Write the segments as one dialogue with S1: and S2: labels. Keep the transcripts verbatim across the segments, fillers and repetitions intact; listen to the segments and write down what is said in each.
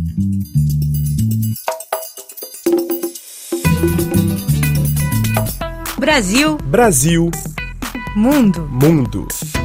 S1: Brasil.
S2: Brasil.
S1: Mundo.
S2: Mundo.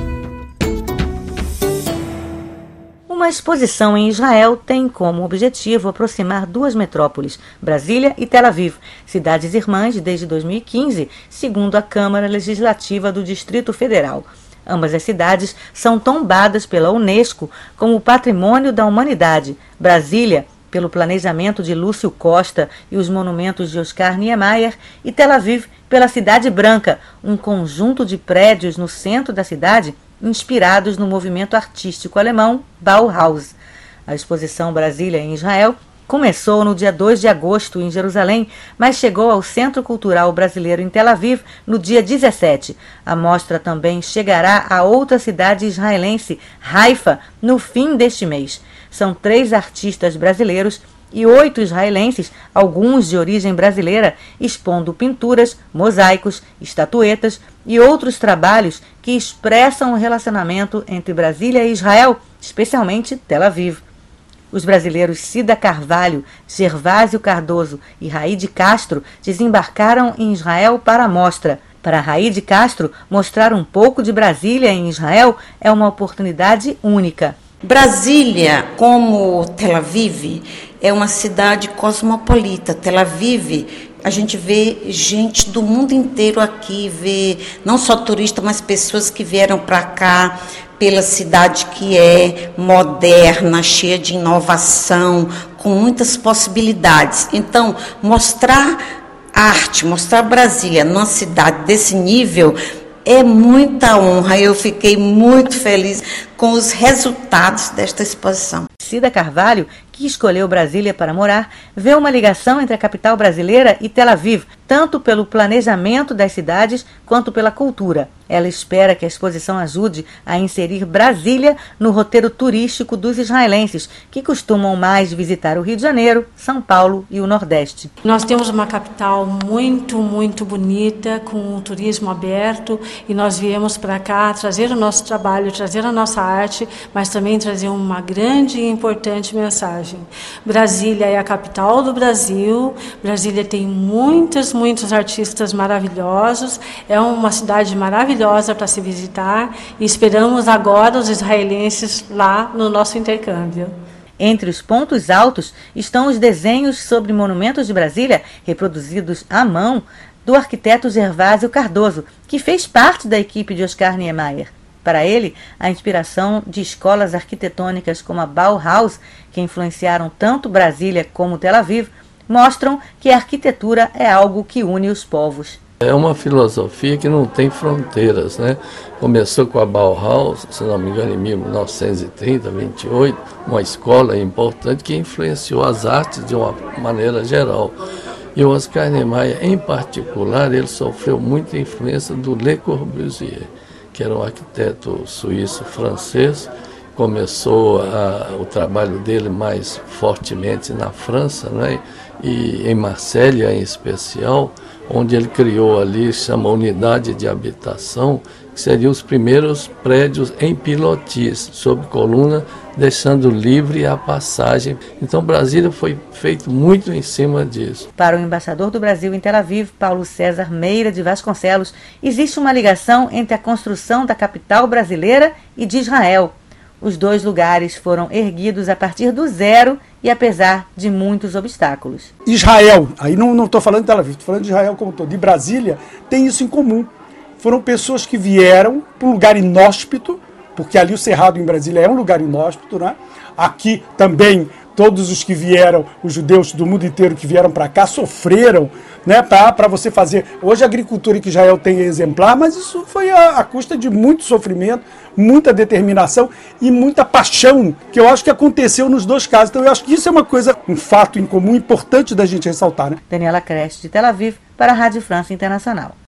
S3: Uma exposição em Israel tem como objetivo aproximar duas metrópoles, Brasília e Tel Aviv, cidades irmãs desde dois mil e quinze, segundo a Câmara Legislativa do Distrito Federal. Ambas as cidades são tombadas pela Unesco como Patrimônio da Humanidade. Brasília, pelo planejamento de Lúcio Costa e os monumentos de Oscar Niemeyer, e Tel Aviv, pela Cidade Branca, um conjunto de prédios no centro da cidade inspirados no movimento artístico alemão Bauhaus. A exposição Brasília em Israel começou no dia dois de agosto em Jerusalém, mas chegou ao Centro Cultural Brasileiro em Tel Aviv no dia dezessete. A mostra também chegará a outra cidade israelense, Haifa, no fim deste mês. São três artistas brasileiros e oito israelenses, alguns de origem brasileira, expondo pinturas, mosaicos, estatuetas e outros trabalhos que expressam o relacionamento entre Brasília e Israel, especialmente Tel Aviv. Os brasileiros Cida Carvalho, Gervásio Cardoso e Raide Castro desembarcaram em Israel para a mostra. Para Raide Castro, mostrar um pouco de Brasília em Israel é uma oportunidade única.
S4: Brasília, como Tel Aviv, é uma cidade cosmopolita. Tel Aviv, a gente vê gente do mundo inteiro aqui, vê não só turistas, mas pessoas que vieram para cá pela cidade que é moderna, cheia de inovação, com muitas possibilidades. Então, mostrar arte, mostrar Brasília numa cidade desse nível é muita honra. Eu fiquei muito feliz com os resultados desta exposição.
S3: Cida Carvalho, que escolheu Brasília para morar, vê uma ligação entre a capital brasileira e Tel Aviv, tanto pelo planejamento das cidades quanto pela cultura. Ela espera que a exposição ajude a inserir Brasília no roteiro turístico dos israelenses, que costumam mais visitar o Rio de Janeiro, São Paulo e o Nordeste.
S5: Nós temos uma capital muito, muito bonita, com um turismo aberto, e nós viemos para cá trazer o nosso trabalho, trazer a nossa arte, mas também trazer uma grande e importante mensagem. Brasília é a capital do Brasil, Brasília tem muitos, muitos artistas maravilhosos, é uma cidade maravilhosa para se visitar e esperamos agora os israelenses lá no nosso intercâmbio.
S3: Entre os pontos altos estão os desenhos sobre monumentos de Brasília, reproduzidos à mão, do arquiteto Gervásio Cardoso, que fez parte da equipe de Oscar Niemeyer. Para ele, a inspiração de escolas arquitetônicas como a Bauhaus, que influenciaram tanto Brasília como Tel Aviv, mostram que a arquitetura é algo que une os povos.
S6: É uma filosofia que não tem fronteiras, né? Começou com a Bauhaus, se não me engano, em mil novecentos e trinta, vinte e oito, uma escola importante que influenciou as artes de uma maneira geral. E o Oscar Niemeyer, em particular, ele sofreu muita influência do Le Corbusier, que era um arquiteto suíço-francês. Começou a, o trabalho dele mais fortemente na França, né? E em Marselha em especial, onde ele criou ali, chama Unidade de Habitação, que seriam os primeiros prédios em pilotis, sob coluna, deixando livre a passagem. Então Brasília foi feito muito em cima disso.
S3: Para o embaixador do Brasil em Tel Aviv, Paulo César Meira de Vasconcelos, existe uma ligação entre a construção da capital brasileira e de Israel. Os dois lugares foram erguidos a partir do zero e apesar de muitos obstáculos.
S2: Israel, aí não estou falando de Tel Aviv, estou falando de Israel como todo, de Brasília, tem isso em comum. Foram pessoas que vieram para um lugar inóspito, porque ali o Cerrado em Brasília é um lugar inóspito, né? Aqui também todos os que vieram, os judeus do mundo inteiro que vieram para cá, sofreram, né, para você fazer. Hoje a agricultura que Israel tem é exemplar, mas isso foi a, a custa de muito sofrimento, muita determinação e muita paixão, que eu acho que aconteceu nos dois casos. Então eu acho que isso é uma coisa, um fato em comum importante da gente ressaltar, né?
S3: Daniela Crest, de Tel Aviv, para a Rádio França Internacional.